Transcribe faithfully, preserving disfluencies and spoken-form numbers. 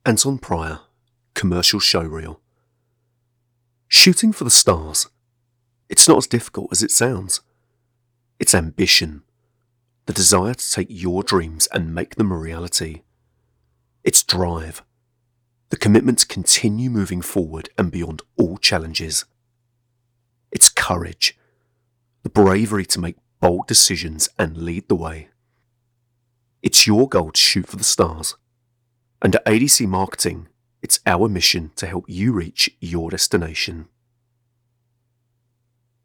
Anton Pryor, commercial showreel. Shooting for the stars. It's not as difficult as it sounds. It's ambition, the desire to take your dreams and make them a reality. It's drive, the commitment to continue moving forward and beyond all challenges. It's courage, the bravery to make bold decisions and lead the way. It's your goal to shoot for the stars. And at A D C Marketing, it's our mission to help you reach your destination.